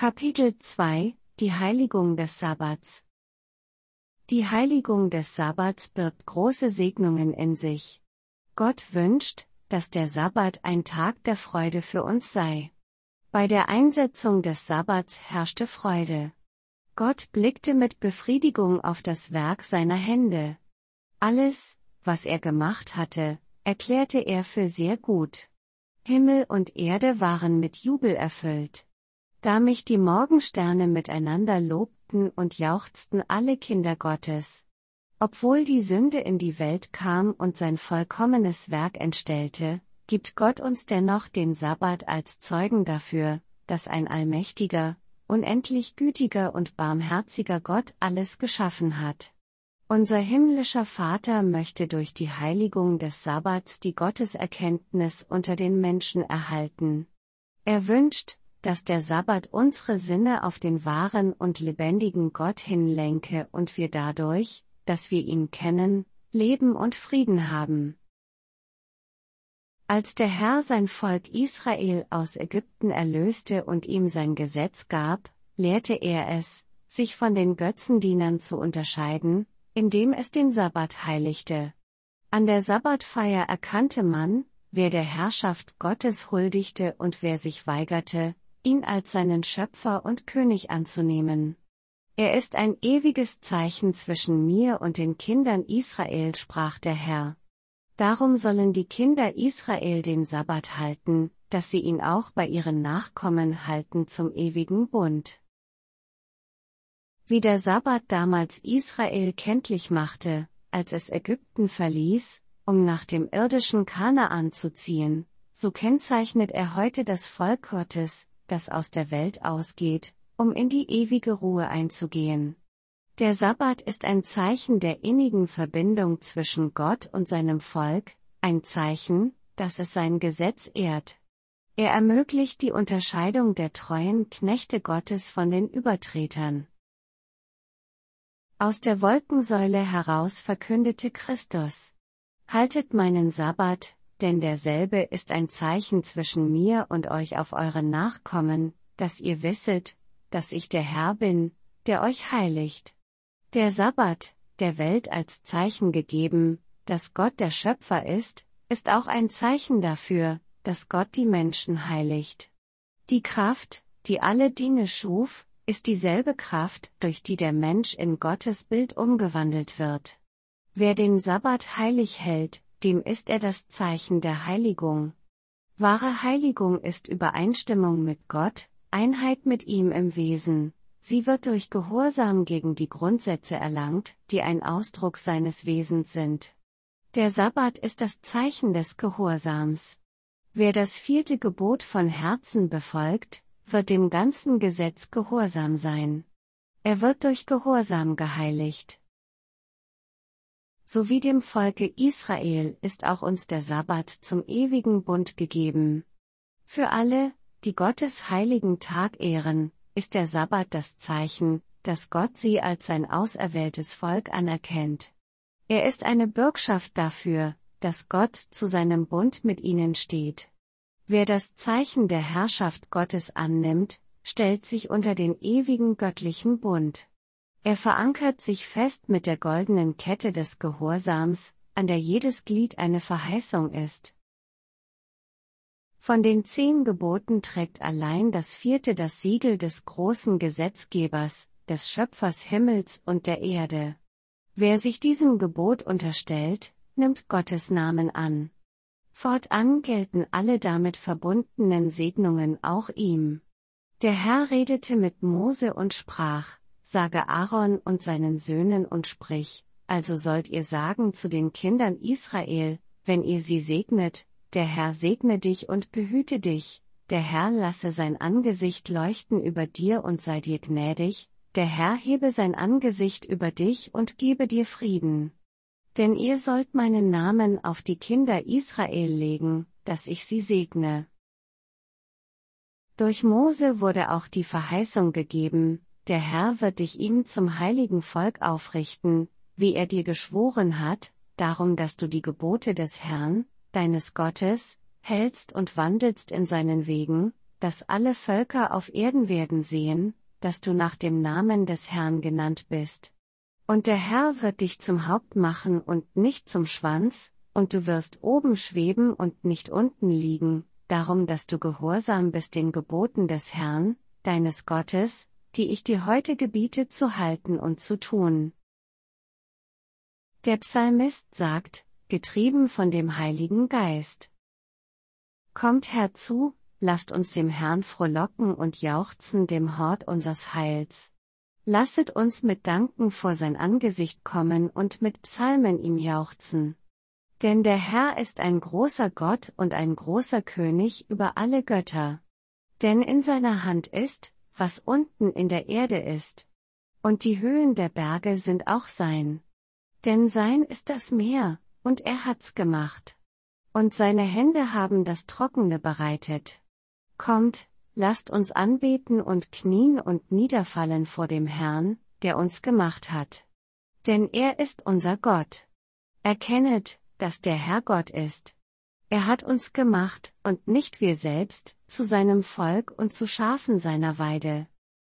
Kapitel 2 – Die Heiligung des Sabbats. Die Heiligung des Sabbats birgt große Segnungen in sich. Gott wünscht, dass der Sabbat ein Tag der Freude für uns sei. Bei der Einsetzung des Sabbats herrschte Freude. Gott blickte mit Befriedigung auf das Werk seiner Hände. Alles, was er gemacht hatte, erklärte er für sehr gut. Himmel und Erde waren mit Jubel erfüllt. Da mich die Morgensterne miteinander lobten und jauchzten alle Kinder Gottes. Obwohl die Sünde in die Welt kam und sein vollkommenes Werk entstellte, gibt Gott uns dennoch den Sabbat als Zeugen dafür, dass ein allmächtiger, unendlich gütiger und barmherziger Gott alles geschaffen hat. Unser himmlischer Vater möchte durch die Heiligung des Sabbats die Gotteserkenntnis unter den Menschen erhalten. Er wünscht, dass der Sabbat unsere Sinne auf den wahren und lebendigen Gott hinlenke und wir dadurch, dass wir ihn kennen, Leben und Frieden haben. Als der Herr sein Volk Israel aus Ägypten erlöste und ihm sein Gesetz gab, lehrte er es, sich von den Götzendienern zu unterscheiden, indem es den Sabbat heiligte. An der Sabbatfeier erkannte man, wer der Herrschaft Gottes huldigte und wer sich weigerte, ihn als seinen Schöpfer und König anzunehmen. Er ist ein ewiges Zeichen zwischen mir und den Kindern Israel, sprach der Herr. Darum sollen die Kinder Israel den Sabbat halten, dass sie ihn auch bei ihren Nachkommen halten zum ewigen Bund. Wie der Sabbat damals Israel kenntlich machte, als es Ägypten verließ, um nach dem irdischen Kanaan zu ziehen, so kennzeichnet er heute das Volk Gottes, das aus der Welt ausgeht, um in die ewige Ruhe einzugehen. Der Sabbat ist ein Zeichen der innigen Verbindung zwischen Gott und seinem Volk, ein Zeichen, dass es sein Gesetz ehrt. Er ermöglicht die Unterscheidung der treuen Knechte Gottes von den Übertretern. Aus der Wolkensäule heraus verkündete Christus: Haltet meinen Sabbat, denn derselbe ist ein Zeichen zwischen mir und euch auf eure Nachkommen, dass ihr wisset, dass ich der Herr bin, der euch heiligt. Der Sabbat, der Welt als Zeichen gegeben, dass Gott der Schöpfer ist auch ein Zeichen dafür, dass Gott die Menschen heiligt. Die Kraft, die alle Dinge schuf, ist dieselbe Kraft, durch die der Mensch in Gottes Bild umgewandelt wird. Wer den Sabbat heilig hält, dem ist er das Zeichen der Heiligung. Wahre Heiligung ist Übereinstimmung mit Gott, Einheit mit ihm im Wesen. Sie wird durch Gehorsam gegen die Grundsätze erlangt, die ein Ausdruck seines Wesens sind. Der Sabbat ist das Zeichen des Gehorsams. Wer das 4. Gebot von Herzen befolgt, wird dem ganzen Gesetz gehorsam sein. Er wird durch Gehorsam geheiligt. So wie dem Volke Israel ist auch uns der Sabbat zum ewigen Bund gegeben. Für alle, die Gottes heiligen Tag ehren, ist der Sabbat das Zeichen, dass Gott sie als sein auserwähltes Volk anerkennt. Er ist eine Bürgschaft dafür, dass Gott zu seinem Bund mit ihnen steht. Wer das Zeichen der Herrschaft Gottes annimmt, stellt sich unter den ewigen göttlichen Bund. Er verankert sich fest mit der goldenen Kette des Gehorsams, an der jedes Glied eine Verheißung ist. Von den 10 Geboten trägt allein das 4. das Siegel des großen Gesetzgebers, des Schöpfers Himmels und der Erde. Wer sich diesem Gebot unterstellt, nimmt Gottes Namen an. Fortan gelten alle damit verbundenen Segnungen auch ihm. Der Herr redete mit Mose und sprach: Sage Aaron und seinen Söhnen und sprich, also sollt ihr sagen zu den Kindern Israel, wenn ihr sie segnet: Der Herr segne dich und behüte dich, der Herr lasse sein Angesicht leuchten über dir und sei dir gnädig, der Herr hebe sein Angesicht über dich und gebe dir Frieden. Denn ihr sollt meinen Namen auf die Kinder Israel legen, dass ich sie segne. Durch Mose wurde auch die Verheißung gegeben: Der Herr wird dich ihm zum heiligen Volk aufrichten, wie er dir geschworen hat, darum dass du die Gebote des Herrn, deines Gottes, hältst und wandelst in seinen Wegen, dass alle Völker auf Erden werden sehen, dass du nach dem Namen des Herrn genannt bist. Und der Herr wird dich zum Haupt machen und nicht zum Schwanz, und du wirst oben schweben und nicht unten liegen, darum dass du gehorsam bist den Geboten des Herrn, deines Gottes, die ich dir heute gebiete zu halten und zu tun. Der Psalmist sagt, getrieben von dem Heiligen Geist: Kommt herzu, lasst uns dem Herrn frohlocken und jauchzen dem Hort unsers Heils. Lasset uns mit Danken vor sein Angesicht kommen und mit Psalmen ihm jauchzen. Denn der Herr ist ein großer Gott und ein großer König über alle Götter. Denn in seiner Hand ist, was unten in der Erde ist. Und die Höhen der Berge sind auch sein. Denn sein ist das Meer, und er hat's gemacht. Und seine Hände haben das Trockene bereitet. Kommt, lasst uns anbeten und knien und niederfallen vor dem Herrn, der uns gemacht hat. Denn er ist unser Gott. Erkennet, dass der Herr Gott ist. Er hat uns gemacht, und nicht wir selbst, zu seinem Volk und zu Schafen seiner Weide.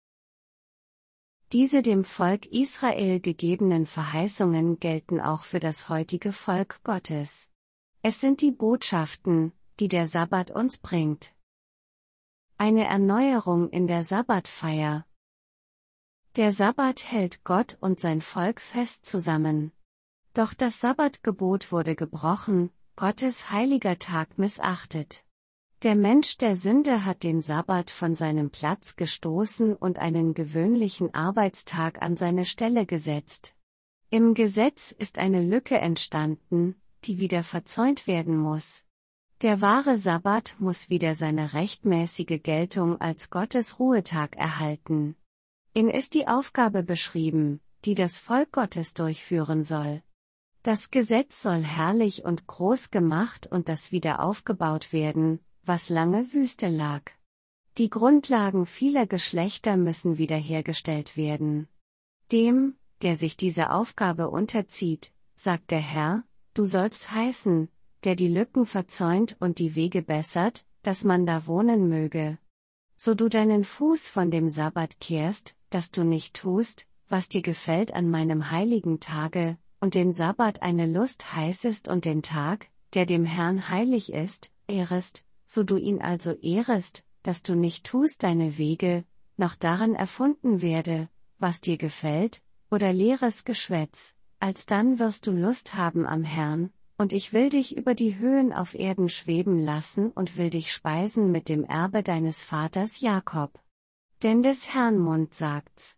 Diese dem Volk Israel gegebenen Verheißungen gelten auch für das heutige Volk Gottes. Es sind die Botschaften, die der Sabbat uns bringt. Eine Erneuerung in der Sabbatfeier. Der Sabbat hält Gott und sein Volk fest zusammen. Doch das Sabbatgebot wurde gebrochen, Gottes heiliger Tag missachtet. Der Mensch der Sünde hat den Sabbat von seinem Platz gestoßen und einen gewöhnlichen Arbeitstag an seine Stelle gesetzt. Im Gesetz ist eine Lücke entstanden, die wieder verzäunt werden muss. Der wahre Sabbat muss wieder seine rechtmäßige Geltung als Gottes Ruhetag erhalten. In ist die Aufgabe beschrieben, die das Volk Gottes durchführen soll. Das Gesetz soll herrlich und groß gemacht und das wieder aufgebaut werden, was lange Wüste lag. Die Grundlagen vieler Geschlechter müssen wiederhergestellt werden. Dem, der sich dieser Aufgabe unterzieht, sagt der Herr, du sollst heißen, der die Lücken verzäunt und die Wege bessert, dass man da wohnen möge. So du deinen Fuß von dem Sabbat kehrst, dass du nicht tust, was dir gefällt an meinem heiligen Tage, und den Sabbat eine Lust heißest und den Tag, der dem Herrn heilig ist, ehrest, so du ihn also ehrest, dass du nicht tust deine Wege, noch daran erfunden werde, was dir gefällt, oder leeres Geschwätz, alsdann wirst du Lust haben am Herrn, und ich will dich über die Höhen auf Erden schweben lassen und will dich speisen mit dem Erbe deines Vaters Jakob. Denn des Herrn Mund sagt's.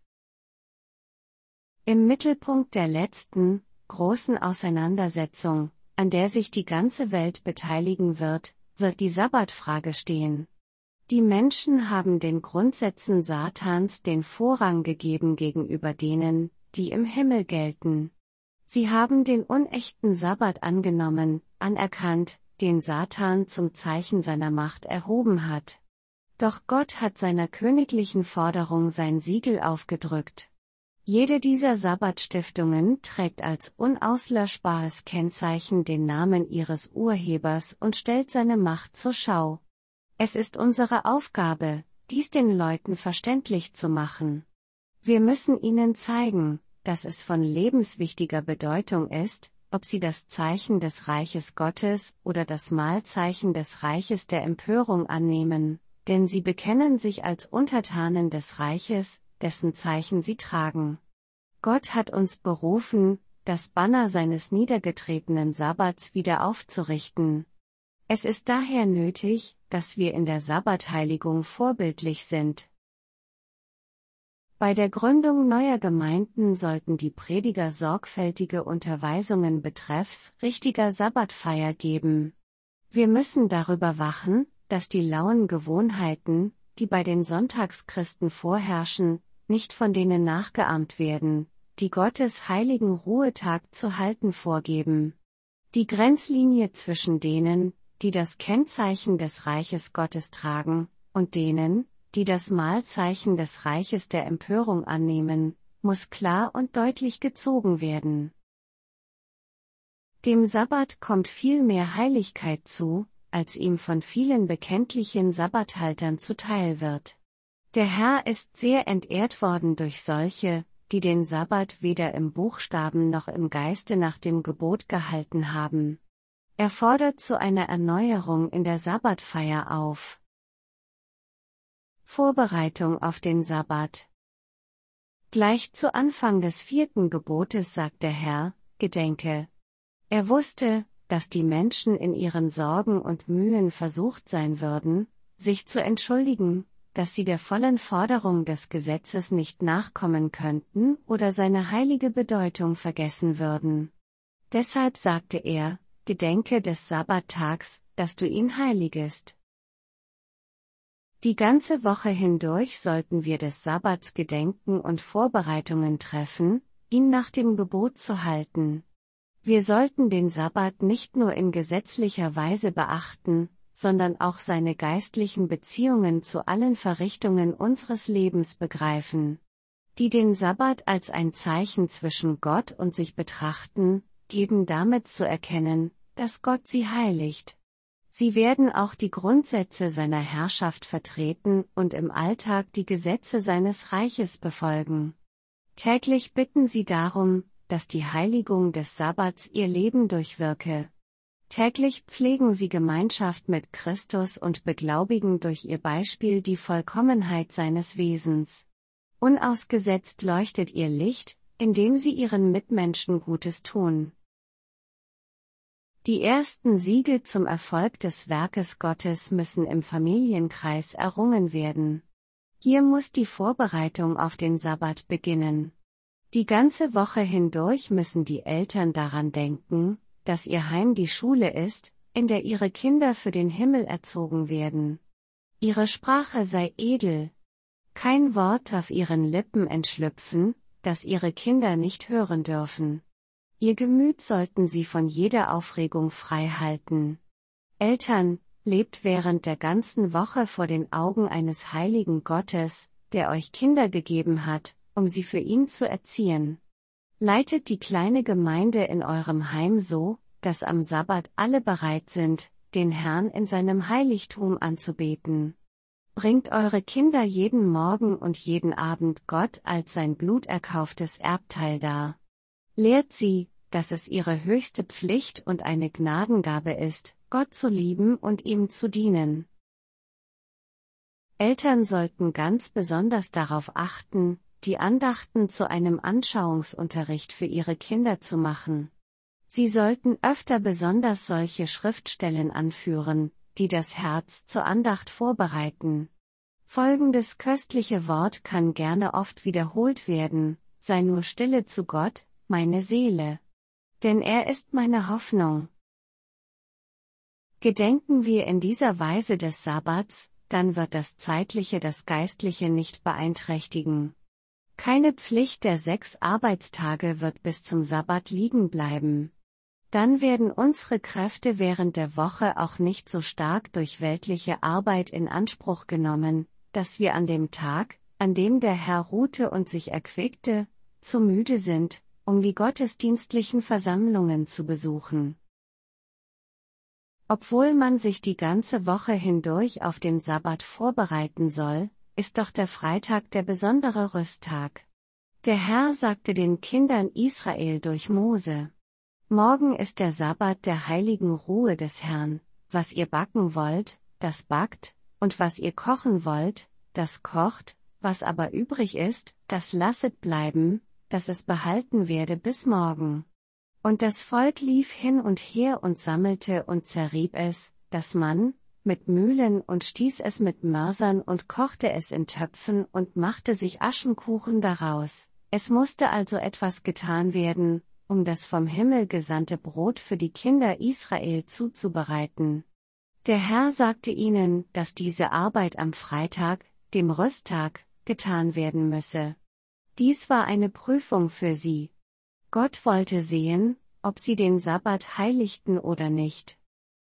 Im Mittelpunkt der letzten, großen Auseinandersetzung, an der sich die ganze Welt beteiligen wird die Sabbatfrage stehen. Die Menschen haben den Grundsätzen Satans den Vorrang gegeben gegenüber denen, die im Himmel gelten. Sie haben den unechten Sabbat angenommen, anerkannt, den Satan zum Zeichen seiner Macht erhoben hat. Doch Gott hat seiner königlichen Forderung sein Siegel aufgedrückt. Jede dieser Sabbatstiftungen trägt als unauslöschbares Kennzeichen den Namen ihres Urhebers und stellt seine Macht zur Schau. Es ist unsere Aufgabe, dies den Leuten verständlich zu machen. Wir müssen ihnen zeigen, dass es von lebenswichtiger Bedeutung ist, ob sie das Zeichen des Reiches Gottes oder das Mahlzeichen des Reiches der Empörung annehmen, denn sie bekennen sich als Untertanen des Reiches, dessen Zeichen sie tragen. Gott hat uns berufen, das Banner seines niedergetretenen Sabbats wieder aufzurichten. Es ist daher nötig, dass wir in der Sabbatheiligung vorbildlich sind. Bei der Gründung neuer Gemeinden sollten die Prediger sorgfältige Unterweisungen betreffs richtiger Sabbatfeier geben. Wir müssen darüber wachen, dass die lauen Gewohnheiten, die bei den Sonntagschristen vorherrschen, nicht von denen nachgeahmt werden, die Gottes heiligen Ruhetag zu halten vorgeben. Die Grenzlinie zwischen denen, die das Kennzeichen des Reiches Gottes tragen, und denen, die das Mahlzeichen des Reiches der Empörung annehmen, muss klar und deutlich gezogen werden. Dem Sabbat kommt viel mehr Heiligkeit zu, als ihm von vielen bekenntlichen Sabbathaltern zuteil wird. Der Herr ist sehr entehrt worden durch solche, die den Sabbat weder im Buchstaben noch im Geiste nach dem Gebot gehalten haben. Er fordert zu einer Erneuerung in der Sabbatfeier auf. Vorbereitung auf den Sabbat. Gleich zu Anfang des 4. Gebotes sagt der Herr, gedenke. Er wusste, dass die Menschen in ihren Sorgen und Mühen versucht sein würden, sich zu entschuldigen, dass sie der vollen Forderung des Gesetzes nicht nachkommen könnten oder seine heilige Bedeutung vergessen würden. Deshalb sagte er, gedenke des Sabbattags, dass du ihn heiligest. Die ganze Woche hindurch sollten wir des Sabbats gedenken und Vorbereitungen treffen, ihn nach dem Gebot zu halten. Wir sollten den Sabbat nicht nur in gesetzlicher Weise beachten, sondern auch seine geistlichen Beziehungen zu allen Verrichtungen unseres Lebens begreifen. Die den Sabbat als ein Zeichen zwischen Gott und sich betrachten, geben damit zu erkennen, dass Gott sie heiligt. Sie werden auch die Grundsätze seiner Herrschaft vertreten und im Alltag die Gesetze seines Reiches befolgen. Täglich bitten sie darum, dass die Heiligung des Sabbats ihr Leben durchwirke. Täglich pflegen sie Gemeinschaft mit Christus und beglaubigen durch ihr Beispiel die Vollkommenheit seines Wesens. Unausgesetzt leuchtet ihr Licht, indem sie ihren Mitmenschen Gutes tun. Die ersten Siege zum Erfolg des Werkes Gottes müssen im Familienkreis errungen werden. Hier muss die Vorbereitung auf den Sabbat beginnen. Die ganze Woche hindurch müssen die Eltern daran denken, dass ihr Heim die Schule ist, in der ihre Kinder für den Himmel erzogen werden. Ihre Sprache sei edel. Kein Wort darf ihren Lippen entschlüpfen, das ihre Kinder nicht hören dürfen. Ihr Gemüt sollten sie von jeder Aufregung frei halten. Eltern, lebt während der ganzen Woche vor den Augen eines heiligen Gottes, der euch Kinder gegeben hat, um sie für ihn zu erziehen. Leitet die kleine Gemeinde in eurem Heim so, dass am Sabbat alle bereit sind, den Herrn in seinem Heiligtum anzubeten. Bringt eure Kinder jeden Morgen und jeden Abend Gott als sein bluterkauftes Erbteil dar. Lehrt sie, dass es ihre höchste Pflicht und eine Gnadengabe ist, Gott zu lieben und ihm zu dienen. Eltern sollten ganz besonders darauf achten, die Andachten zu einem Anschauungsunterricht für ihre Kinder zu machen. Sie sollten öfter besonders solche Schriftstellen anführen, die das Herz zur Andacht vorbereiten. Folgendes köstliche Wort kann gerne oft wiederholt werden: Sei nur stille zu Gott, meine Seele. Denn er ist meine Hoffnung. Gedenken wir in dieser Weise des Sabbats, dann wird das Zeitliche das Geistliche nicht beeinträchtigen. Keine Pflicht der 6 Arbeitstage wird bis zum Sabbat liegen bleiben. Dann werden unsere Kräfte während der Woche auch nicht so stark durch weltliche Arbeit in Anspruch genommen, dass wir an dem Tag, an dem der Herr ruhte und sich erquickte, zu müde sind, um die gottesdienstlichen Versammlungen zu besuchen. Obwohl man sich die ganze Woche hindurch auf den Sabbat vorbereiten soll, ist doch der Freitag der besondere Rüsttag. Der Herr sagte den Kindern Israel durch Mose: Morgen ist der Sabbat der heiligen Ruhe des Herrn, was ihr backen wollt, das backt, und was ihr kochen wollt, das kocht, was aber übrig ist, das lasset bleiben, dass es behalten werde bis morgen. Und das Volk lief hin und her und sammelte und zerrieb es, das Mann, mit Mühlen und stieß es mit Mörsern und kochte es in Töpfen und machte sich Aschenkuchen daraus. Es musste also etwas getan werden, um das vom Himmel gesandte Brot für die Kinder Israel zuzubereiten. Der Herr sagte ihnen, dass diese Arbeit am Freitag, dem Rüsttag, getan werden müsse. Dies war eine Prüfung für sie. Gott wollte sehen, ob sie den Sabbat heiligten oder nicht.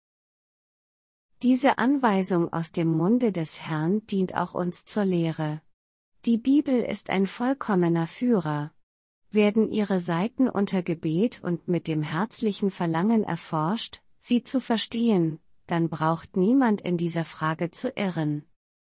Diese Anweisung aus dem Munde des Herrn dient auch uns zur Lehre. Die Bibel ist ein vollkommener Führer. Werden ihre Seiten unter Gebet und mit dem herzlichen Verlangen erforscht, sie zu verstehen, dann braucht niemand in dieser Frage zu irren.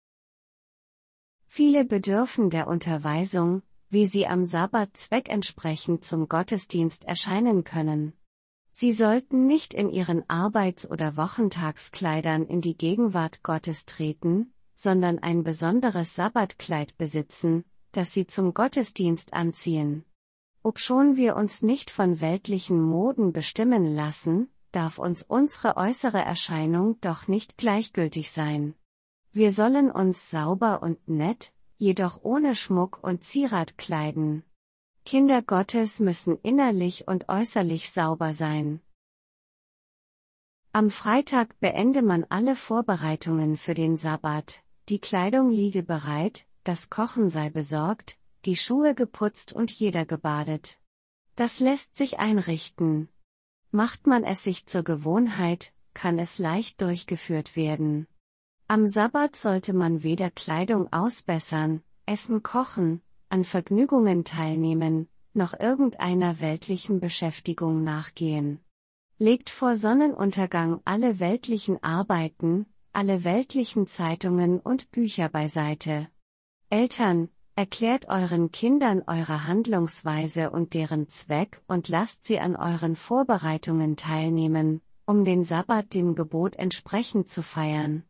Viele bedürfen der Unterweisung, wie sie am Sabbat zweckentsprechend zum Gottesdienst erscheinen können. Sie sollten nicht in ihren Arbeits- oder Wochentagskleidern in die Gegenwart Gottes treten, sondern ein besonderes Sabbatkleid besitzen, das sie zum Gottesdienst anziehen. Obschon wir uns nicht von weltlichen Moden bestimmen lassen, darf uns unsere äußere Erscheinung doch nicht gleichgültig sein. Wir sollen uns sauber und nett, jedoch ohne Schmuck und Zierat kleiden. Kinder Gottes müssen innerlich und äußerlich sauber sein. Am Freitag beende man alle Vorbereitungen für den Sabbat, die Kleidung liege bereit, das Kochen sei besorgt, die Schuhe geputzt und jeder gebadet. Das lässt sich einrichten. Macht man es sich zur Gewohnheit, kann es leicht durchgeführt werden. Am Sabbat sollte man weder Kleidung ausbessern, Essen kochen, an Vergnügungen teilnehmen, noch irgendeiner weltlichen Beschäftigung nachgehen. Legt vor Sonnenuntergang alle weltlichen Arbeiten, alle weltlichen Zeitungen und Bücher beiseite. Eltern, erklärt euren Kindern eure Handlungsweise und deren Zweck und lasst sie an euren Vorbereitungen teilnehmen, um den Sabbat dem Gebot entsprechend zu feiern.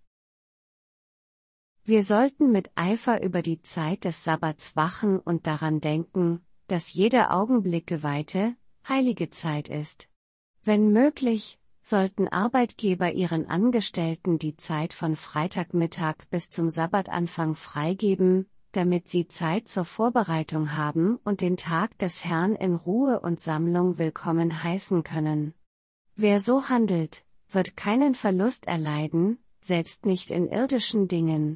Wir sollten mit Eifer über die Zeit des Sabbats wachen und daran denken, dass jeder Augenblick geweihte, heilige Zeit ist. Wenn möglich, sollten Arbeitgeber ihren Angestellten die Zeit von Freitagmittag bis zum Sabbatanfang freigeben, damit sie Zeit zur Vorbereitung haben und den Tag des Herrn in Ruhe und Sammlung willkommen heißen können. Wer so handelt, wird keinen Verlust erleiden, selbst nicht in irdischen Dingen.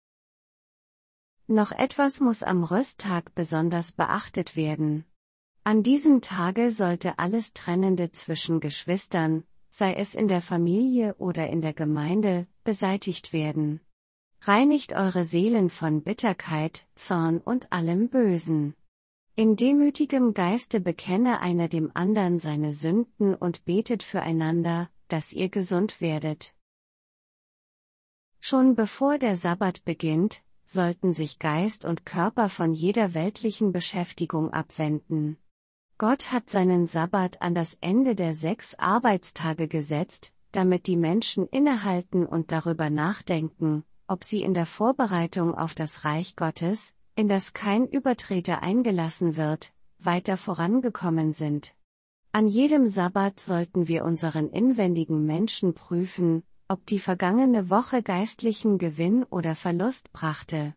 Noch etwas muss am Rösttag besonders beachtet werden. An diesem Tage sollte alles Trennende zwischen Geschwistern, sei es in der Familie oder in der Gemeinde, beseitigt werden. Reinigt eure Seelen von Bitterkeit, Zorn und allem Bösen. In demütigem Geiste bekenne einer dem andern seine Sünden und betet füreinander, dass ihr gesund werdet. Schon bevor der Sabbat beginnt, sollten sich Geist und Körper von jeder weltlichen Beschäftigung abwenden. Gott hat seinen Sabbat an das Ende der 6 Arbeitstage gesetzt, damit die Menschen innehalten und darüber nachdenken, ob sie in der Vorbereitung auf das Reich Gottes, in das kein Übertreter eingelassen wird, weiter vorangekommen sind. An jedem Sabbat sollten wir unseren inwendigen Menschen prüfen, ob die vergangene Woche geistlichen Gewinn oder Verlust brachte.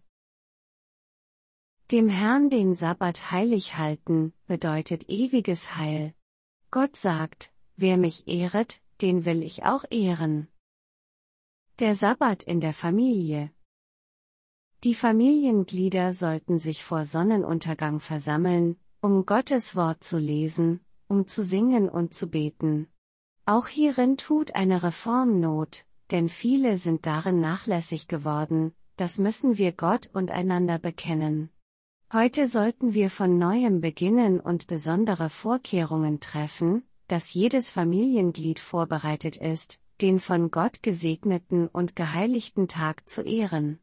Dem Herrn den Sabbat heilig halten, bedeutet ewiges Heil. Gott sagt, wer mich ehret, den will ich auch ehren. Der Sabbat in der Familie. Die Familienglieder sollten sich vor Sonnenuntergang versammeln, um Gottes Wort zu lesen, um zu singen und zu beten. Auch hierin tut eine Reform Not, denn viele sind darin nachlässig geworden, das müssen wir Gott und einander bekennen. Heute sollten wir von neuem beginnen und besondere Vorkehrungen treffen, dass jedes Familienglied vorbereitet ist, den von Gott gesegneten und geheiligten Tag zu ehren.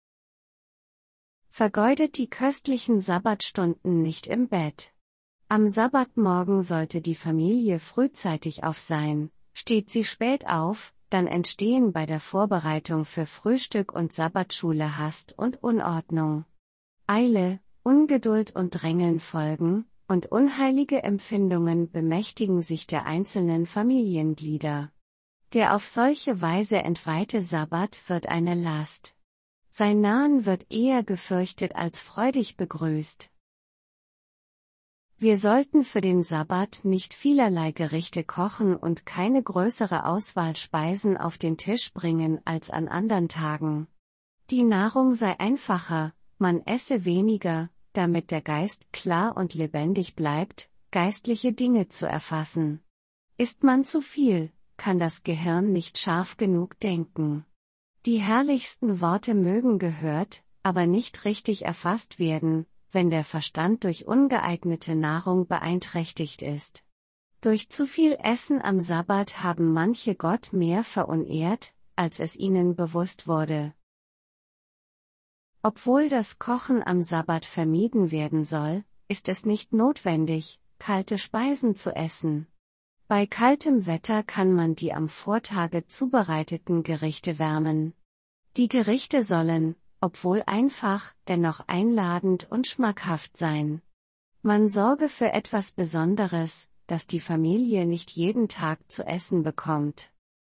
Vergeudet die köstlichen Sabbatstunden nicht im Bett. Am Sabbatmorgen sollte die Familie frühzeitig auf sein, steht sie spät auf, dann entstehen bei der Vorbereitung für Frühstück und Sabbatschule Hast und Unordnung. Eile, Ungeduld und Drängeln folgen, und unheilige Empfindungen bemächtigen sich der einzelnen Familienglieder. Der auf solche Weise entweihte Sabbat wird eine Last. Sein Nahen wird eher gefürchtet als freudig begrüßt. Wir sollten für den Sabbat nicht vielerlei Gerichte kochen und keine größere Auswahl Speisen auf den Tisch bringen als an anderen Tagen. Die Nahrung sei einfacher, man esse weniger, damit der Geist klar und lebendig bleibt, geistliche Dinge zu erfassen. Isst man zu viel, kann das Gehirn nicht scharf genug denken. Die herrlichsten Worte mögen gehört, aber nicht richtig erfasst werden, wenn der Verstand durch ungeeignete Nahrung beeinträchtigt ist. Durch zu viel Essen am Sabbat haben manche Gott mehr verunehrt, als es ihnen bewusst wurde. Obwohl das Kochen am Sabbat vermieden werden soll, ist es nicht notwendig, kalte Speisen zu essen. Bei kaltem Wetter kann man die am Vortage zubereiteten Gerichte wärmen. Die Gerichte sollen, obwohl einfach, dennoch einladend und schmackhaft sein. Man sorge für etwas Besonderes, das die Familie nicht jeden Tag zu essen bekommt.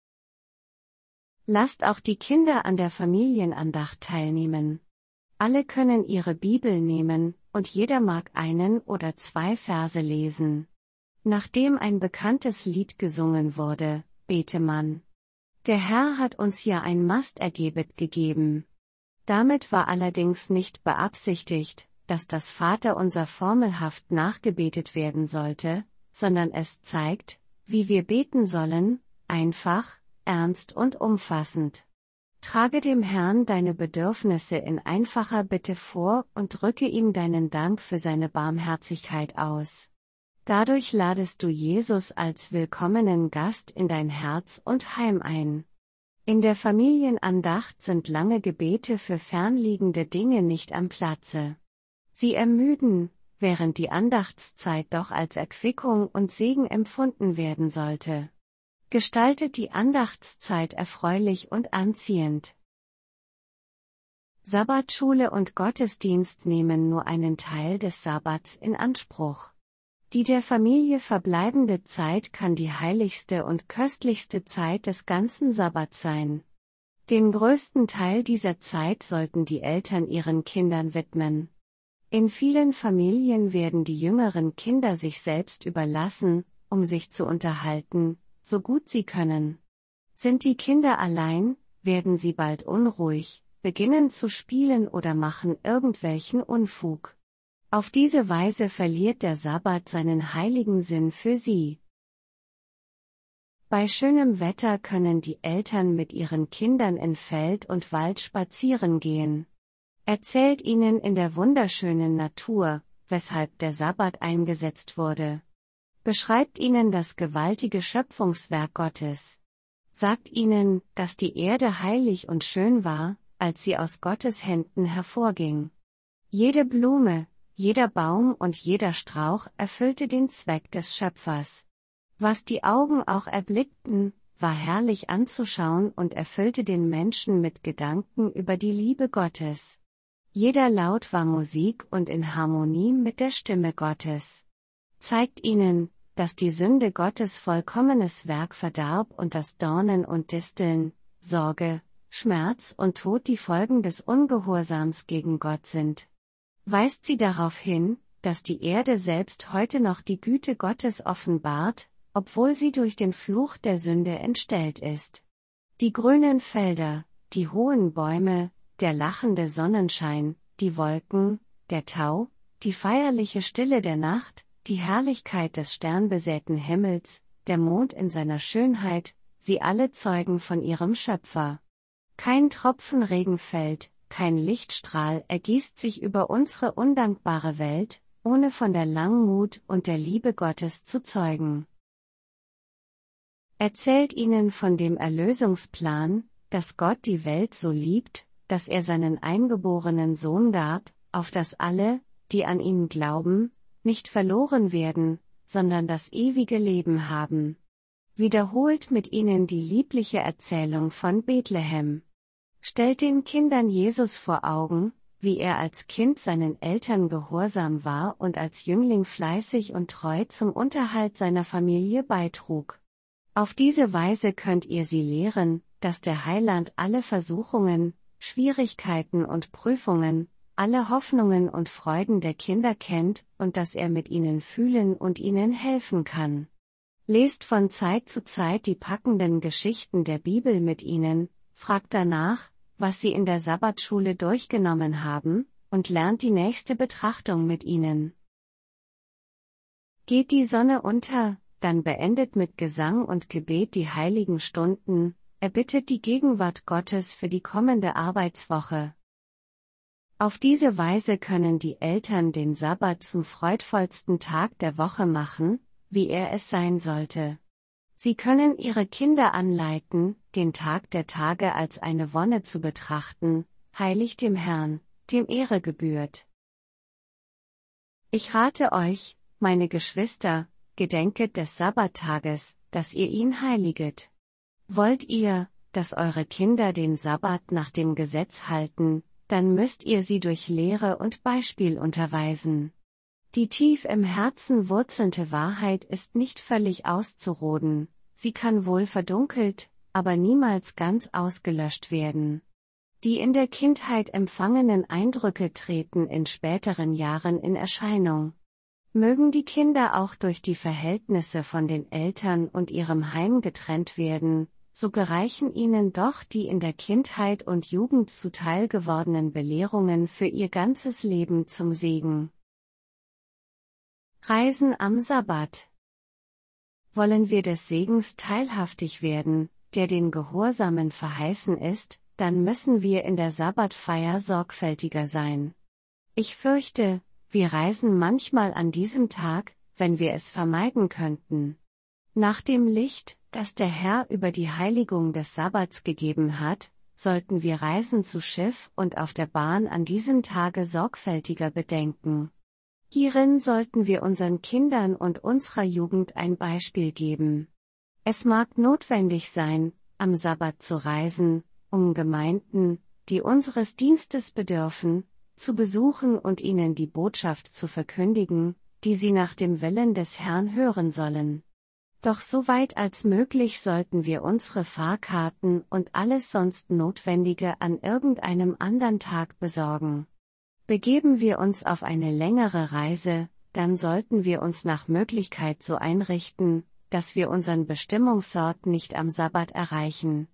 Lasst auch die Kinder an der Familienandacht teilnehmen. Alle können ihre Bibel nehmen, und jeder mag einen oder 2 Verse lesen. Nachdem ein bekanntes Lied gesungen wurde, bete man: Der Herr hat uns ja ein Mastergebet gegeben. Damit war allerdings nicht beabsichtigt, dass das Vaterunser formelhaft nachgebetet werden sollte, sondern es zeigt, wie wir beten sollen, einfach, ernst und umfassend. Trage dem Herrn deine Bedürfnisse in einfacher Bitte vor und drücke ihm deinen Dank für seine Barmherzigkeit aus. Dadurch ladest du Jesus als willkommenen Gast in dein Herz und Heim ein. In der Familienandacht sind lange Gebete für fernliegende Dinge nicht am Platze. Sie ermüden, während die Andachtszeit doch als Erquickung und Segen empfunden werden sollte. Gestaltet die Andachtszeit erfreulich und anziehend. Sabbatschule und Gottesdienst nehmen nur einen Teil des Sabbats in Anspruch. Die der Familie verbleibende Zeit kann die heiligste und köstlichste Zeit des ganzen Sabbats sein. Den größten Teil dieser Zeit sollten die Eltern ihren Kindern widmen. In vielen Familien werden die jüngeren Kinder sich selbst überlassen, um sich zu unterhalten, so gut sie können. Sind die Kinder allein, werden sie bald unruhig, beginnen zu spielen oder machen irgendwelchen Unfug. Auf diese Weise verliert der Sabbat seinen heiligen Sinn für sie. Bei schönem Wetter können die Eltern mit ihren Kindern in Feld und Wald spazieren gehen. Erzählt ihnen in der wunderschönen Natur, weshalb der Sabbat eingesetzt wurde. Beschreibt ihnen das gewaltige Schöpfungswerk Gottes. Sagt ihnen, dass die Erde heilig und schön war, als sie aus Gottes Händen hervorging. Jede Blume, jeder Baum und jeder Strauch erfüllte den Zweck des Schöpfers. Was die Augen auch erblickten, war herrlich anzuschauen und erfüllte den Menschen mit Gedanken über die Liebe Gottes. Jeder Laut war Musik und in Harmonie mit der Stimme Gottes. Zeigt ihnen, dass die Sünde Gottes vollkommenes Werk verdarb und dass Dornen und Disteln, Sorge, Schmerz und Tod die Folgen des Ungehorsams gegen Gott sind. Weist sie darauf hin, dass die Erde selbst heute noch die Güte Gottes offenbart, obwohl sie durch den Fluch der Sünde entstellt ist. Die grünen Felder, die hohen Bäume, der lachende Sonnenschein, die Wolken, der Tau, die feierliche Stille der Nacht, die Herrlichkeit des sternbesäten Himmels, der Mond in seiner Schönheit, sie alle zeugen von ihrem Schöpfer. Kein Tropfen Regen fällt, kein Lichtstrahl ergießt sich über unsere undankbare Welt, ohne von der Langmut und der Liebe Gottes zu zeugen. Erzählt ihnen von dem Erlösungsplan, dass Gott die Welt so liebt, dass er seinen eingeborenen Sohn gab, auf dass alle, die an ihn glauben, nicht verloren werden, sondern das ewige Leben haben. Wiederholt mit ihnen die liebliche Erzählung von Bethlehem. Stellt den Kindern Jesus vor Augen, wie er als Kind seinen Eltern gehorsam war und als Jüngling fleißig und treu zum Unterhalt seiner Familie beitrug. Auf diese Weise könnt ihr sie lehren, dass der Heiland alle Versuchungen, Schwierigkeiten und Prüfungen, alle Hoffnungen und Freuden der Kinder kennt und dass er mit ihnen fühlen und ihnen helfen kann. Lest von Zeit zu Zeit die packenden Geschichten der Bibel mit ihnen, fragt danach, was sie in der Sabbatschule durchgenommen haben, und lernt die nächste Betrachtung mit ihnen. Geht die Sonne unter, dann beendet mit Gesang und Gebet die heiligen Stunden, erbittet die Gegenwart Gottes für die kommende Arbeitswoche. Auf diese Weise können die Eltern den Sabbat zum freudvollsten Tag der Woche machen, wie er es sein sollte. Sie können ihre Kinder anleiten, den Tag der Tage als eine Wonne zu betrachten, heilig dem Herrn, dem Ehre gebührt. Ich rate euch, meine Geschwister, gedenket des Sabbattages, dass ihr ihn heiliget. Wollt ihr, dass eure Kinder den Sabbat nach dem Gesetz halten, dann müsst ihr sie durch Lehre und Beispiel unterweisen. Die tief im Herzen wurzelnde Wahrheit ist nicht völlig auszuroden, sie kann wohl verdunkelt, aber niemals ganz ausgelöscht werden. Die in der Kindheit empfangenen Eindrücke treten in späteren Jahren in Erscheinung. Mögen die Kinder auch durch die Verhältnisse von den Eltern und ihrem Heim getrennt werden, so gereichen ihnen doch die in der Kindheit und Jugend zuteil gewordenen Belehrungen für ihr ganzes Leben zum Segen. Reisen am Sabbat. Wollen wir des Segens teilhaftig werden, der den Gehorsamen verheißen ist, dann müssen wir in der Sabbatfeier sorgfältiger sein. Ich fürchte, wir reisen manchmal an diesem Tag, wenn wir es vermeiden könnten. Nach dem Licht, das der Herr über die Heiligung des Sabbats gegeben hat, sollten wir Reisen zu Schiff und auf der Bahn an diesem Tage sorgfältiger bedenken. Hierin sollten wir unseren Kindern und unserer Jugend ein Beispiel geben. Es mag notwendig sein, am Sabbat zu reisen, um Gemeinden, die unseres Dienstes bedürfen, zu besuchen und ihnen die Botschaft zu verkündigen, die sie nach dem Willen des Herrn hören sollen. Doch soweit als möglich sollten wir unsere Fahrkarten und alles sonst Notwendige an irgendeinem anderen Tag besorgen. Begeben wir uns auf eine längere Reise, dann sollten wir uns nach Möglichkeit so einrichten, dass wir unseren Bestimmungsort nicht am Sabbat erreichen.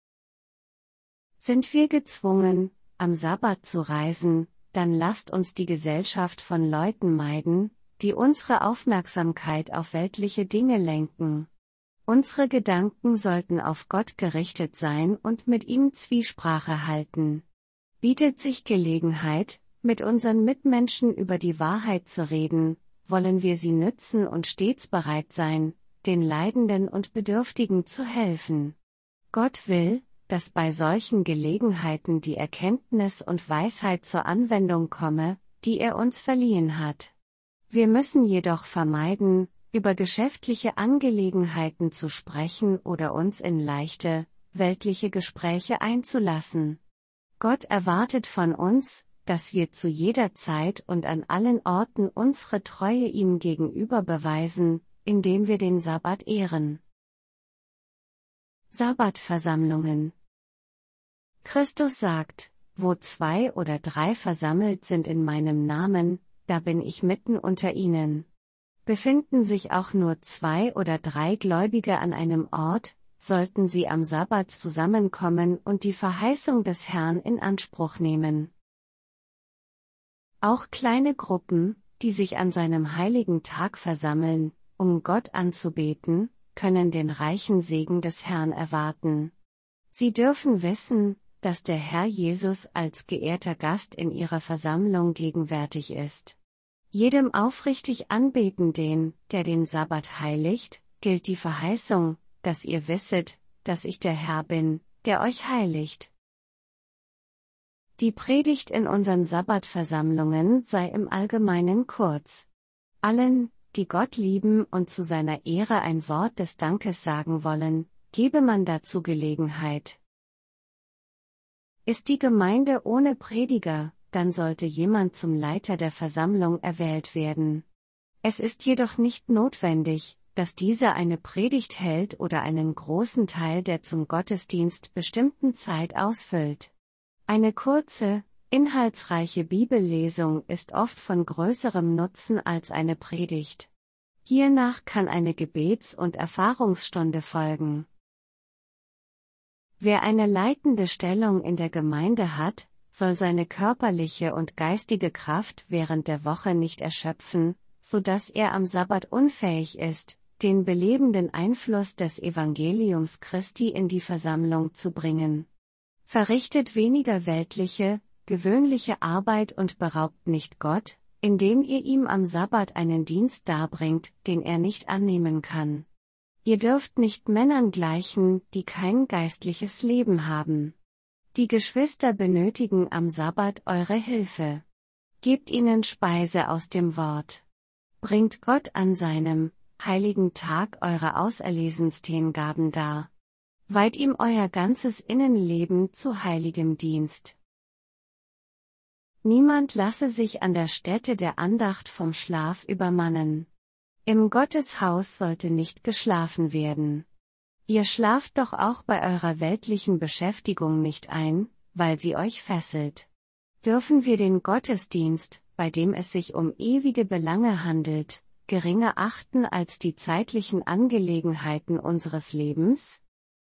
Sind wir gezwungen, am Sabbat zu reisen, dann lasst uns die Gesellschaft von Leuten meiden, die unsere Aufmerksamkeit auf weltliche Dinge lenken. Unsere Gedanken sollten auf Gott gerichtet sein und mit ihm Zwiesprache halten. Bietet sich Gelegenheit, mit unseren Mitmenschen über die Wahrheit zu reden, wollen wir sie nützen und stets bereit sein, den Leidenden und Bedürftigen zu helfen. Gott will, dass bei solchen Gelegenheiten die Erkenntnis und Weisheit zur Anwendung komme, die er uns verliehen hat. Wir müssen jedoch vermeiden, über geschäftliche Angelegenheiten zu sprechen oder uns in leichte, weltliche Gespräche einzulassen. Gott erwartet von uns, dass wir zu jeder Zeit und an allen Orten unsere Treue ihm gegenüber beweisen, indem wir den Sabbat ehren. Sabbatversammlungen. Christus sagt, wo 2 oder 3 versammelt sind in meinem Namen, da bin ich mitten unter ihnen. Befinden sich auch nur 2 oder 3 Gläubige an einem Ort, sollten sie am Sabbat zusammenkommen und die Verheißung des Herrn in Anspruch nehmen. Auch kleine Gruppen, die sich an seinem heiligen Tag versammeln, um Gott anzubeten, können den reichen Segen des Herrn erwarten. Sie dürfen wissen, dass der Herr Jesus als geehrter Gast in ihrer Versammlung gegenwärtig ist. Jedem aufrichtig Anbetenden, der den Sabbat heiligt, gilt die Verheißung, dass ihr wisset, dass ich der Herr bin, der euch heiligt. Die Predigt in unseren Sabbatversammlungen sei im Allgemeinen kurz. Allen, die Gott lieben und zu seiner Ehre ein Wort des Dankes sagen wollen, gebe man dazu Gelegenheit. Ist die Gemeinde ohne Prediger, dann sollte jemand zum Leiter der Versammlung erwählt werden. Es ist jedoch nicht notwendig, dass dieser eine Predigt hält oder einen großen Teil der zum Gottesdienst bestimmten Zeit ausfüllt. Eine kurze, inhaltsreiche Bibellesung ist oft von größerem Nutzen als eine Predigt. Hiernach kann eine Gebets- und Erfahrungsstunde folgen. Wer eine leitende Stellung in der Gemeinde hat, soll seine körperliche und geistige Kraft während der Woche nicht erschöpfen, so dass er am Sabbat unfähig ist, den belebenden Einfluss des Evangeliums Christi in die Versammlung zu bringen. Verrichtet weniger weltliche, gewöhnliche Arbeit und beraubt nicht Gott, indem ihr ihm am Sabbat einen Dienst darbringt, den er nicht annehmen kann. Ihr dürft nicht Männern gleichen, die kein geistliches Leben haben. Die Geschwister benötigen am Sabbat eure Hilfe. Gebt ihnen Speise aus dem Wort. Bringt Gott an seinem heiligen Tag eure auserlesensten Gaben dar. Weiht ihm euer ganzes Innenleben zu heiligem Dienst. Niemand lasse sich an der Stätte der Andacht vom Schlaf übermannen. Im Gotteshaus sollte nicht geschlafen werden. Ihr schlaft doch auch bei eurer weltlichen Beschäftigung nicht ein, weil sie euch fesselt. Dürfen wir den Gottesdienst, bei dem es sich um ewige Belange handelt, geringer achten als die zeitlichen Angelegenheiten unseres Lebens?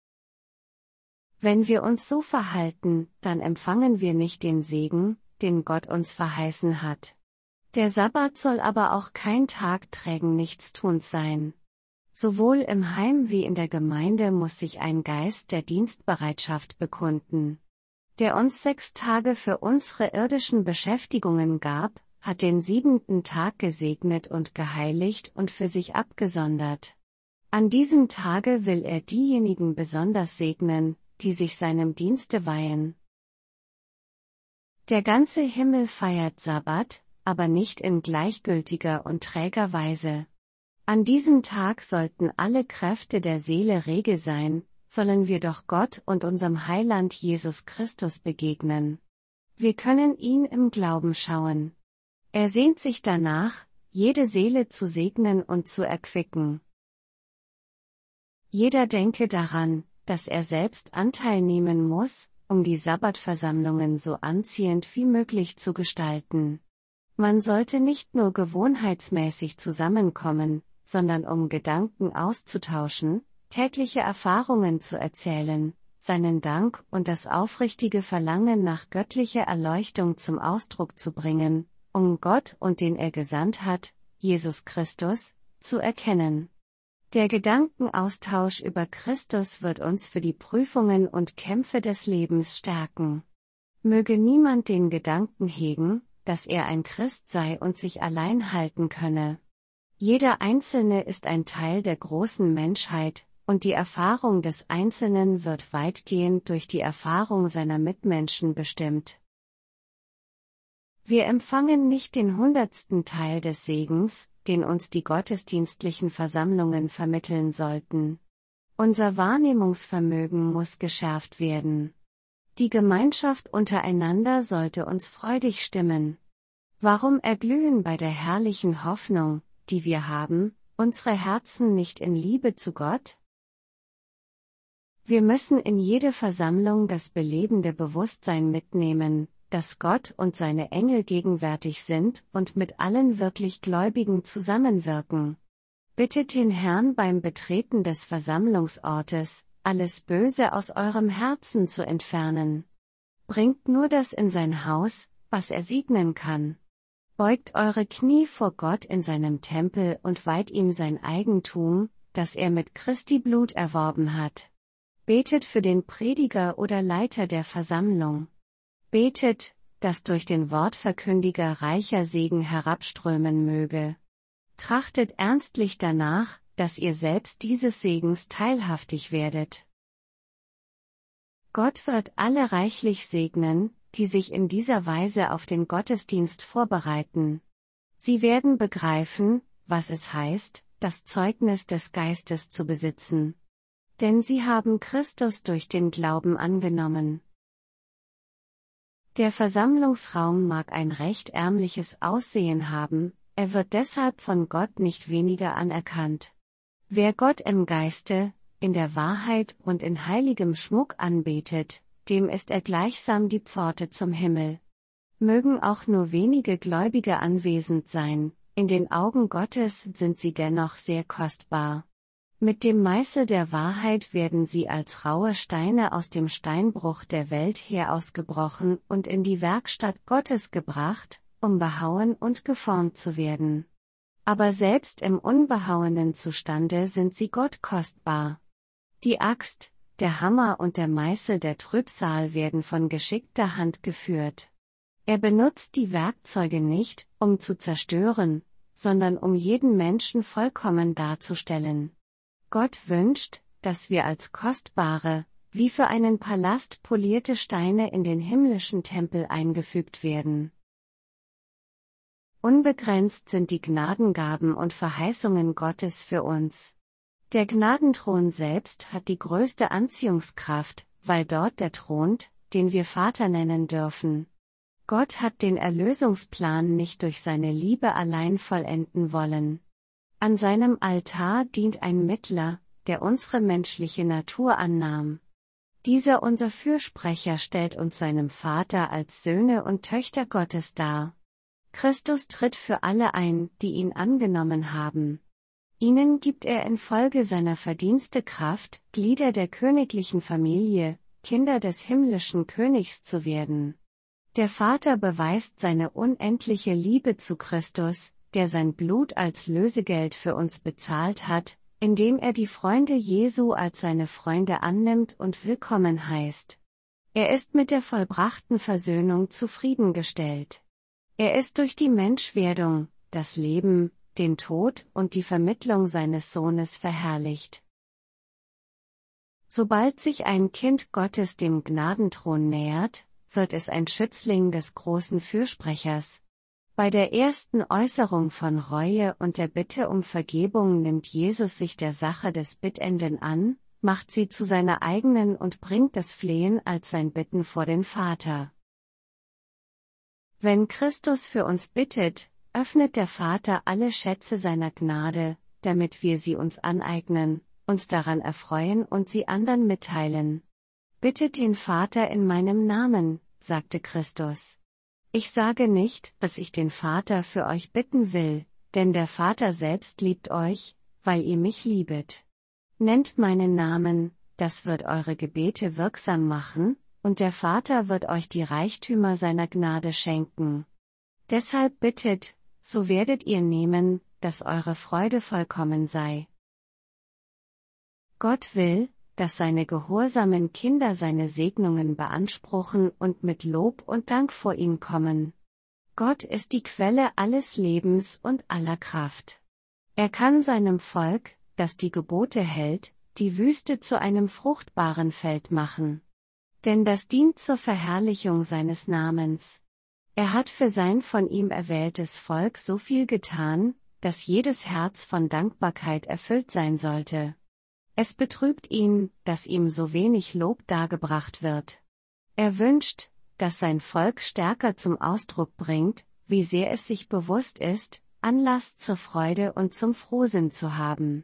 Wenn wir uns so verhalten, dann empfangen wir nicht den Segen, den Gott uns verheißen hat. Der Sabbat soll aber auch kein Tag trägen Nichtstuns sein. Sowohl im Heim wie in der Gemeinde muss sich ein Geist der Dienstbereitschaft bekunden. Der uns 6 Tage für unsere irdischen Beschäftigungen gab, hat den 7. Tag gesegnet und geheiligt und für sich abgesondert. An diesem Tage will er diejenigen besonders segnen, die sich seinem Dienste weihen. Der ganze Himmel feiert Sabbat, aber nicht in gleichgültiger und träger Weise. An diesem Tag sollten alle Kräfte der Seele rege sein, sollen wir doch Gott und unserem Heiland Jesus Christus begegnen. Wir können ihn im Glauben schauen. Er sehnt sich danach, jede Seele zu segnen und zu erquicken. Jeder denke daran, dass er selbst Anteil nehmen muss, um die Sabbatversammlungen so anziehend wie möglich zu gestalten. Man sollte nicht nur gewohnheitsmäßig zusammenkommen, sondern um Gedanken auszutauschen, tägliche Erfahrungen zu erzählen, seinen Dank und das aufrichtige Verlangen nach göttlicher Erleuchtung zum Ausdruck zu bringen, um Gott und den er gesandt hat, Jesus Christus, zu erkennen. Der Gedankenaustausch über Christus wird uns für die Prüfungen und Kämpfe des Lebens stärken. Möge niemand den Gedanken hegen, dass er ein Christ sei und sich allein halten könne. Jeder Einzelne ist ein Teil der großen Menschheit, und die Erfahrung des Einzelnen wird weitgehend durch die Erfahrung seiner Mitmenschen bestimmt. Wir empfangen nicht den 100. Teil des Segens, den uns die gottesdienstlichen Versammlungen vermitteln sollten. Unser Wahrnehmungsvermögen muss geschärft werden. Die Gemeinschaft untereinander sollte uns freudig stimmen. Warum erglühen bei der herrlichen Hoffnung, die wir haben, unsere Herzen nicht in Liebe zu Gott? Wir müssen in jede Versammlung das belebende Bewusstsein mitnehmen, dass Gott und seine Engel gegenwärtig sind und mit allen wirklich Gläubigen zusammenwirken. Bittet den Herrn beim Betreten des Versammlungsortes, alles Böse aus eurem Herzen zu entfernen. Bringt nur das in sein Haus, was er segnen kann. Beugt eure Knie vor Gott in seinem Tempel und weiht ihm sein Eigentum, das er mit Christi Blut erworben hat. Betet für den Prediger oder Leiter der Versammlung. Betet, dass durch den Wortverkündiger reicher Segen herabströmen möge. Trachtet ernstlich danach, dass ihr selbst dieses Segens teilhaftig werdet. Gott wird alle reichlich segnen, die sich in dieser Weise auf den Gottesdienst vorbereiten. Sie werden begreifen, was es heißt, das Zeugnis des Geistes zu besitzen. Denn sie haben Christus durch den Glauben angenommen. Der Versammlungsraum mag ein recht ärmliches Aussehen haben, er wird deshalb von Gott nicht weniger anerkannt. Wer Gott im Geiste, in der Wahrheit und in heiligem Schmuck anbetet, dem ist er gleichsam die Pforte zum Himmel. Mögen auch nur wenige Gläubige anwesend sein, in den Augen Gottes sind sie dennoch sehr kostbar. Mit dem Meißel der Wahrheit werden sie als raue Steine aus dem Steinbruch der Welt her ausgebrochen und in die Werkstatt Gottes gebracht, um behauen und geformt zu werden. Aber selbst im unbehauenen Zustande sind sie Gott kostbar. Die Axt, der Hammer und der Meißel der Trübsal werden von geschickter Hand geführt. Er benutzt die Werkzeuge nicht, um zu zerstören, sondern um jeden Menschen vollkommen darzustellen. Gott wünscht, dass wir als kostbare, wie für einen Palast polierte Steine in den himmlischen Tempel eingefügt werden. Unbegrenzt sind die Gnadengaben und Verheißungen Gottes für uns. Der Gnadenthron selbst hat die größte Anziehungskraft, weil dort der thront, den wir Vater nennen dürfen. Gott hat den Erlösungsplan nicht durch seine Liebe allein vollenden wollen. An seinem Altar dient ein Mittler, der unsere menschliche Natur annahm. Dieser unser Fürsprecher stellt uns seinem Vater als Söhne und Töchter Gottes dar. Christus tritt für alle ein, die ihn angenommen haben. Ihnen gibt er infolge seiner Verdienste Kraft, Glieder der königlichen Familie, Kinder des himmlischen Königs zu werden. Der Vater beweist seine unendliche Liebe zu Christus, der sein Blut als Lösegeld für uns bezahlt hat, indem er die Freunde Jesu als seine Freunde annimmt und willkommen heißt. Er ist mit der vollbrachten Versöhnung zufriedengestellt. Er ist durch die Menschwerdung, das Leben, den Tod und die Vermittlung seines Sohnes verherrlicht. Sobald sich ein Kind Gottes dem Gnadenthron nähert, wird es ein Schützling des großen Fürsprechers. Bei der ersten Äußerung von Reue und der Bitte um Vergebung nimmt Jesus sich der Sache des Bittenden an, macht sie zu seiner eigenen und bringt das Flehen als sein Bitten vor den Vater. Wenn Christus für uns bittet, öffnet der Vater alle Schätze seiner Gnade, damit wir sie uns aneignen, uns daran erfreuen und sie anderen mitteilen. Bittet den Vater in meinem Namen, sagte Christus. Ich sage nicht, dass ich den Vater für euch bitten will, denn der Vater selbst liebt euch, weil ihr mich liebet. Nennt meinen Namen, das wird eure Gebete wirksam machen, und der Vater wird euch die Reichtümer seiner Gnade schenken. Deshalb bittet, so werdet ihr nehmen, dass eure Freude vollkommen sei. Gott will, dass seine gehorsamen Kinder seine Segnungen beanspruchen und mit Lob und Dank vor ihn kommen. Gott ist die Quelle alles Lebens und aller Kraft. Er kann seinem Volk, das die Gebote hält, die Wüste zu einem fruchtbaren Feld machen. Denn das dient zur Verherrlichung seines Namens. Er hat für sein von ihm erwähltes Volk so viel getan, dass jedes Herz von Dankbarkeit erfüllt sein sollte. Es betrübt ihn, dass ihm so wenig Lob dargebracht wird. Er wünscht, dass sein Volk stärker zum Ausdruck bringt, wie sehr es sich bewusst ist, Anlass zur Freude und zum Frohsinn zu haben.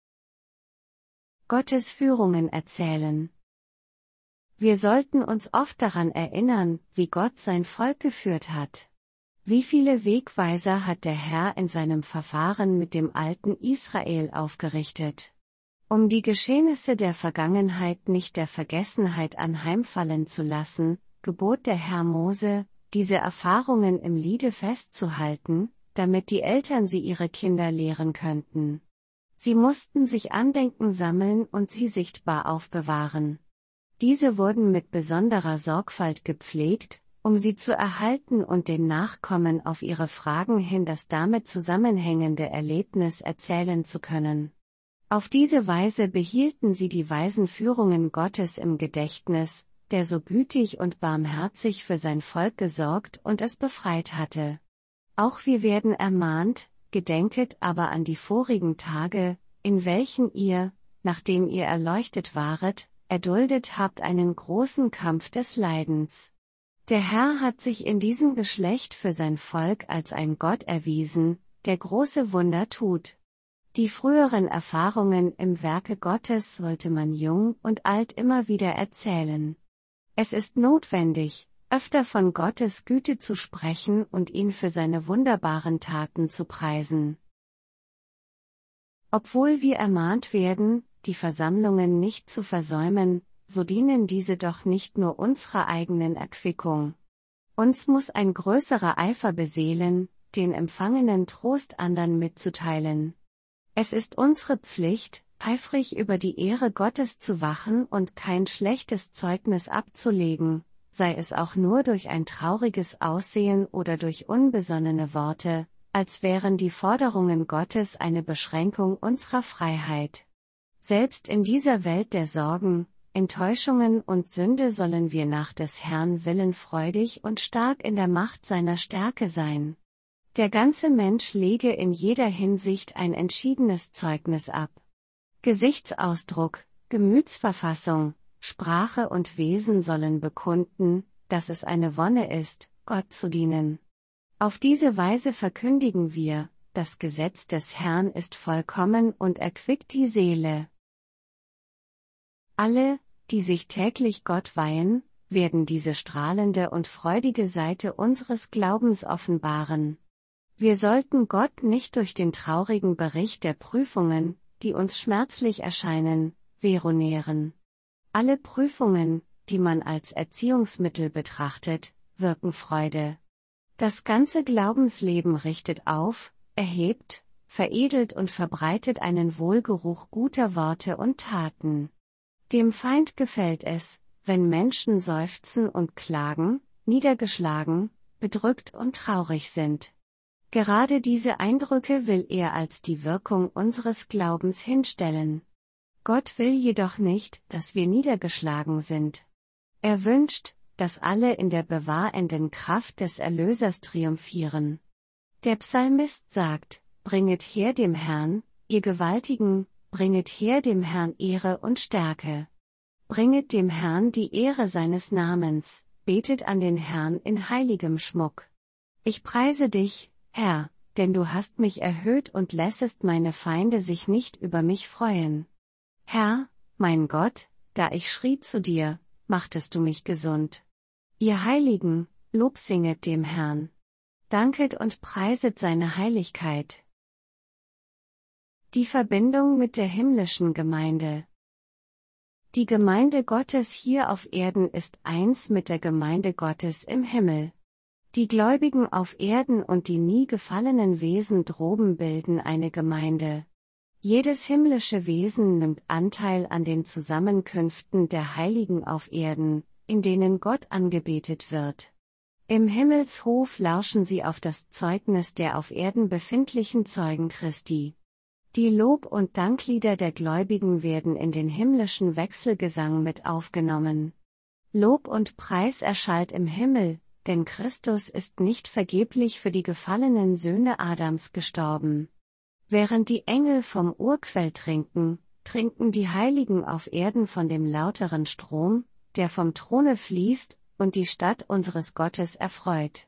Gottes Führungen erzählen. Wir sollten uns oft daran erinnern, wie Gott sein Volk geführt hat. Wie viele Wegweiser hat der Herr in seinem Verfahren mit dem alten Israel aufgerichtet. Um die Geschehnisse der Vergangenheit nicht der Vergessenheit anheimfallen zu lassen, gebot der Herr Mose, diese Erfahrungen im Liede festzuhalten, damit die Eltern sie ihre Kinder lehren könnten. Sie mussten sich Andenken sammeln und sie sichtbar aufbewahren. Diese wurden mit besonderer Sorgfalt gepflegt, um sie zu erhalten und den Nachkommen auf ihre Fragen hin das damit zusammenhängende Erlebnis erzählen zu können. Auf diese Weise behielten sie die weisen Führungen Gottes im Gedächtnis, der so gütig und barmherzig für sein Volk gesorgt und es befreit hatte. Auch wir werden ermahnt, gedenket aber an die vorigen Tage, in welchen ihr, nachdem ihr erleuchtet waret, erduldet habt einen großen Kampf des Leidens. Der Herr hat sich in diesem Geschlecht für sein Volk als ein Gott erwiesen, der große Wunder tut. Die früheren Erfahrungen im Werke Gottes sollte man jung und alt immer wieder erzählen. Es ist notwendig, öfter von Gottes Güte zu sprechen und ihn für seine wunderbaren Taten zu preisen. Obwohl wir ermahnt werden, die Versammlungen nicht zu versäumen, so dienen diese doch nicht nur unserer eigenen Erquickung. Uns muss ein größerer Eifer beseelen, den empfangenen Trost anderen mitzuteilen. Es ist unsere Pflicht, eifrig über die Ehre Gottes zu wachen und kein schlechtes Zeugnis abzulegen, sei es auch nur durch ein trauriges Aussehen oder durch unbesonnene Worte, als wären die Forderungen Gottes eine Beschränkung unserer Freiheit. Selbst in dieser Welt der Sorgen, Enttäuschungen und Sünde sollen wir nach des Herrn Willen freudig und stark in der Macht seiner Stärke sein. Der ganze Mensch lege in jeder Hinsicht ein entschiedenes Zeugnis ab. Gesichtsausdruck, Gemütsverfassung, Sprache und Wesen sollen bekunden, dass es eine Wonne ist, Gott zu dienen. Auf diese Weise verkündigen wir, das Gesetz des Herrn ist vollkommen und erquickt die Seele. Alle, die sich täglich Gott weihen, werden diese strahlende und freudige Seite unseres Glaubens offenbaren. Wir sollten Gott nicht durch den traurigen Bericht der Prüfungen, die uns schmerzlich erscheinen, veronieren. Alle Prüfungen, die man als Erziehungsmittel betrachtet, wirken Freude. Das ganze Glaubensleben richtet auf, erhebt, veredelt und verbreitet einen Wohlgeruch guter Worte und Taten. Dem Feind gefällt es, wenn Menschen seufzen und klagen, niedergeschlagen, bedrückt und traurig sind. Gerade diese Eindrücke will er als die Wirkung unseres Glaubens hinstellen. Gott will jedoch nicht, dass wir niedergeschlagen sind. Er wünscht, dass alle in der bewahrenden Kraft des Erlösers triumphieren. Der Psalmist sagt: Bringet her dem Herrn, ihr Gewaltigen, bringet her dem Herrn Ehre und Stärke. Bringet dem Herrn die Ehre seines Namens, betet an den Herrn in heiligem Schmuck. Ich preise dich, Herr, denn du hast mich erhöht und lässest meine Feinde sich nicht über mich freuen. Herr, mein Gott, da ich schrie zu dir, machtest du mich gesund. Ihr Heiligen, lobsinget dem Herrn. Danket und preiset seine Heiligkeit. Die Verbindung mit der himmlischen Gemeinde. Die Gemeinde Gottes hier auf Erden ist eins mit der Gemeinde Gottes im Himmel. Die Gläubigen auf Erden und die nie gefallenen Wesen droben bilden eine Gemeinde. Jedes himmlische Wesen nimmt Anteil an den Zusammenkünften der Heiligen auf Erden, in denen Gott angebetet wird. Im Himmelshof lauschen sie auf das Zeugnis der auf Erden befindlichen Zeugen Christi. Die Lob- und Danklieder der Gläubigen werden in den himmlischen Wechselgesang mit aufgenommen. Lob und Preis erschallt im Himmel, denn Christus ist nicht vergeblich für die gefallenen Söhne Adams gestorben. Während die Engel vom Urquell trinken, trinken die Heiligen auf Erden von dem lauteren Strom, der vom Throne fließt und die Stadt unseres Gottes erfreut.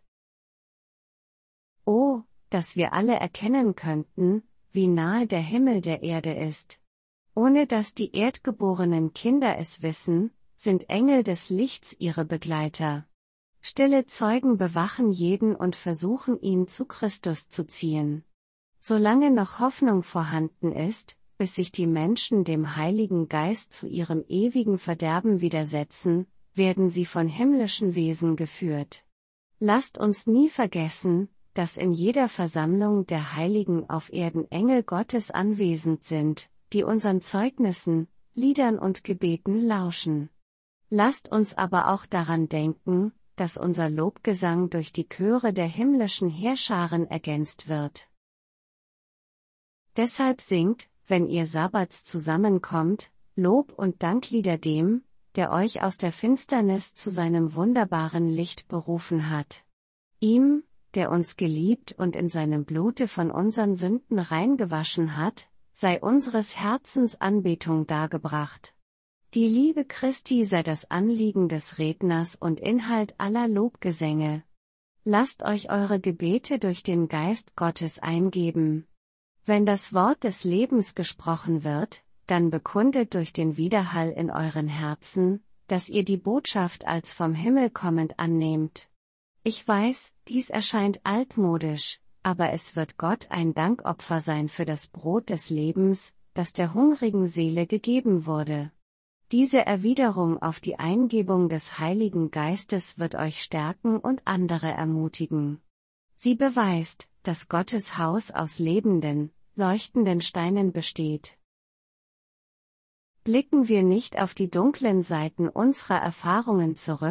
Oh, dass wir alle erkennen könnten, wie nahe der Himmel der Erde ist. Ohne dass die erdgeborenen Kinder es wissen, sind Engel des Lichts ihre Begleiter. Stille Zeugen bewachen jeden und versuchen ihn zu Christus zu ziehen. Solange noch Hoffnung vorhanden ist, bis sich die Menschen dem Heiligen Geist zu ihrem ewigen Verderben widersetzen, werden sie von himmlischen Wesen geführt. Lasst uns nie vergessen, dass in jeder Versammlung der Heiligen auf Erden Engel Gottes anwesend sind, die unseren Zeugnissen, Liedern und Gebeten lauschen. Lasst uns aber auch daran denken, dass unser Lobgesang durch die Chöre der himmlischen Heerscharen ergänzt wird. Deshalb singt, wenn ihr Sabbats zusammenkommt, Lob- und Danklieder dem, der euch aus der Finsternis zu seinem wunderbaren Licht berufen hat. Ihm, der uns geliebt und in seinem Blute von unseren Sünden reingewaschen hat, sei unseres Herzens Anbetung dargebracht. Die Liebe Christi sei das Anliegen des Redners und Inhalt aller Lobgesänge. Lasst euch eure Gebete durch den Geist Gottes eingeben. Wenn das Wort des Lebens gesprochen wird, dann bekundet durch den Widerhall in euren Herzen, dass ihr die Botschaft als vom Himmel kommend annehmt. Ich weiß, dies erscheint altmodisch, aber es wird Gott ein Dankopfer sein für das Brot des Lebens, das der hungrigen Seele gegeben wurde. Diese Erwiderung auf die Eingebung des Heiligen Geistes wird euch stärken und andere ermutigen. Sie beweist, dass Gottes Haus aus lebenden, leuchtenden Steinen besteht. Blicken wir nicht auf die dunklen Seiten unserer Erfahrungen zurück,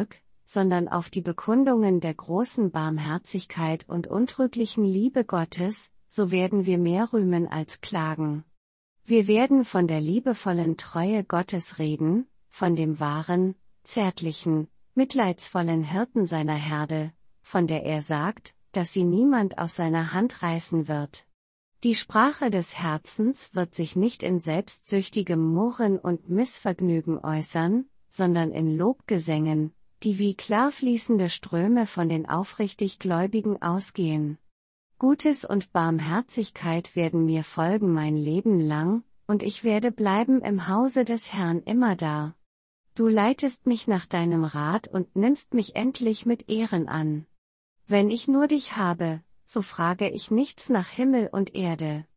sondern auf die Bekundungen der großen Barmherzigkeit und untrüglichen Liebe Gottes, so werden wir mehr rühmen als klagen. Wir werden von der liebevollen Treue Gottes reden, von dem wahren, zärtlichen, mitleidsvollen Hirten seiner Herde, von der er sagt, dass sie niemand aus seiner Hand reißen wird. Die Sprache des Herzens wird sich nicht in selbstsüchtigem Murren und Missvergnügen äußern, sondern in Lobgesängen, die wie klar fließende Ströme von den aufrichtig Gläubigen ausgehen. Gutes und Barmherzigkeit werden mir folgen mein Leben lang, und ich werde bleiben im Hause des Herrn immerdar. Du leitest mich nach deinem Rat und nimmst mich endlich mit Ehren an. Wenn ich nur dich habe, so frage ich nichts nach Himmel und Erde.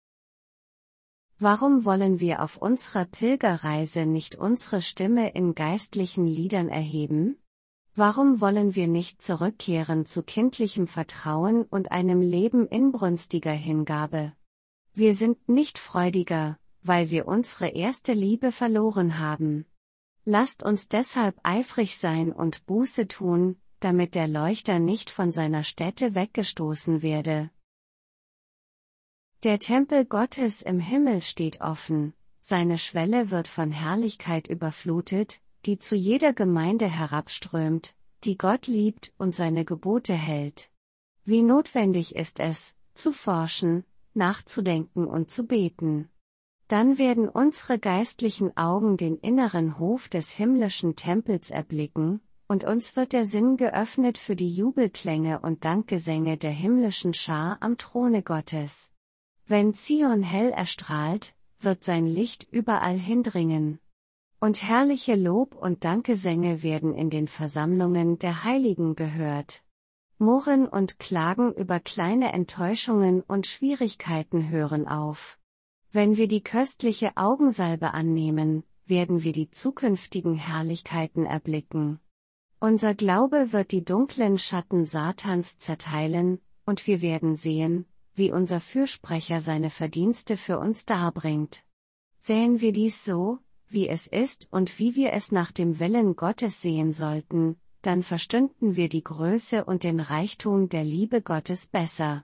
Warum wollen wir auf unserer Pilgerreise nicht unsere Stimme in geistlichen Liedern erheben? Warum wollen wir nicht zurückkehren zu kindlichem Vertrauen und einem Leben inbrünstiger Hingabe? Wir sind nicht freudiger, weil wir unsere erste Liebe verloren haben. Lasst uns deshalb eifrig sein und Buße tun, damit der Leuchter nicht von seiner Stätte weggestoßen werde. Der Tempel Gottes im Himmel steht offen, seine Schwelle wird von Herrlichkeit überflutet, die zu jeder Gemeinde herabströmt, die Gott liebt und seine Gebote hält. Wie notwendig ist es, zu forschen, nachzudenken und zu beten. Dann werden unsere geistlichen Augen den inneren Hof des himmlischen Tempels erblicken, und uns wird der Sinn geöffnet für die Jubelklänge und Dankgesänge der himmlischen Schar am Throne Gottes. Wenn Zion hell erstrahlt, wird sein Licht überall hindringen. Und herrliche Lob- und Dankgesänge werden in den Versammlungen der Heiligen gehört. Murren und Klagen über kleine Enttäuschungen und Schwierigkeiten hören auf. Wenn wir die köstliche Augensalbe annehmen, werden wir die zukünftigen Herrlichkeiten erblicken. Unser Glaube wird die dunklen Schatten Satans zerteilen, und wir werden sehen, wie unser Fürsprecher seine Verdienste für uns darbringt. Sähen wir dies so, wie es ist und wie wir es nach dem Willen Gottes sehen sollten, dann verstünden wir die Größe und den Reichtum der Liebe Gottes besser.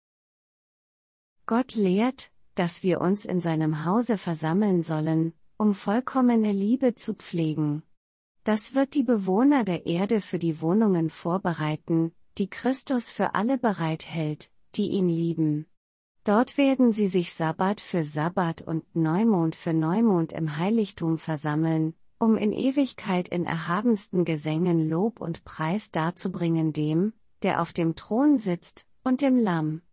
Gott lehrt, dass wir uns in seinem Hause versammeln sollen, um vollkommene Liebe zu pflegen. Das wird die Bewohner der Erde für die Wohnungen vorbereiten, die Christus für alle bereithält, die ihn lieben. Dort werden sie sich Sabbat für Sabbat und Neumond für Neumond im Heiligtum versammeln, um in Ewigkeit in erhabensten Gesängen Lob und Preis darzubringen dem, der auf dem Thron sitzt, und dem Lamm.